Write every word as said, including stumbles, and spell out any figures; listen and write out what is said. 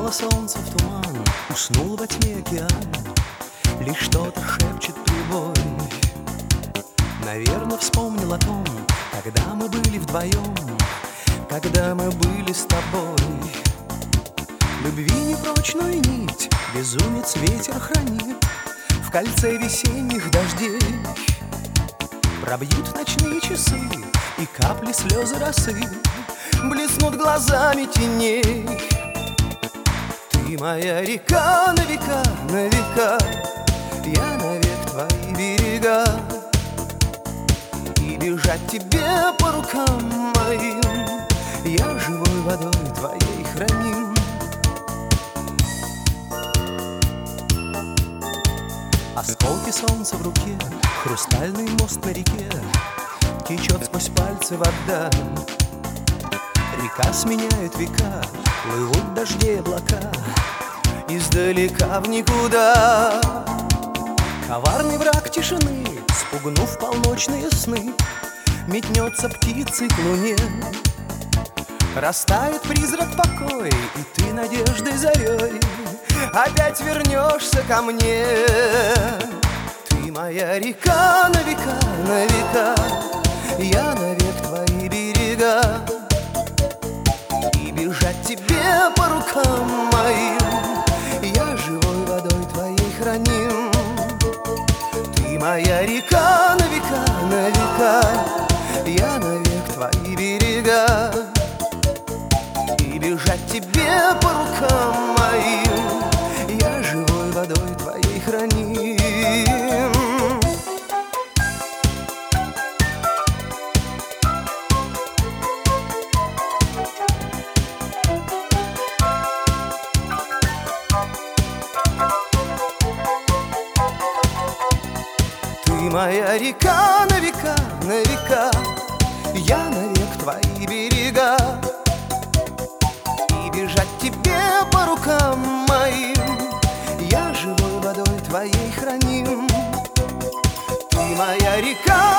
Кануло солнце в туман, уснул во тьме океан. Лишь что-то шепчет прибой. Наверное, вспомнил о том, когда мы были вдвоем, когда мы были с тобой. Любви непрочную нить безумец ветер хранит в кольце весенних дождей. Пробьют ночные часы, и капли слезы росы блеснут глазами теней. Ты моя река на века, на века, я навек твои берега. И бежать тебе по рукам моим я живой водой твоей храним. Осколки солнца в руке, хрустальный мост на реке, течет сквозь пальцы вода. Река сменяет века, плывут дожди облака издалека в никуда. Коварный враг тишины, спугнув полночные сны, метнется птицей к луне. Растает призрак покоя, и ты надеждой зарей опять вернешься ко мне. Ты моя река на века, на века, я навек твои берега. И бежать тебе по рукам моим я живой водой твоей храним. Ты моя река на века, на века, я навек твои берега. И бежать тебе по рукам моим я живой водой твоей храним. Ты моя река на века, на века, я навек твои берега. И бежать тебе по рукам моим я живой водой твоей храним. Ты моя река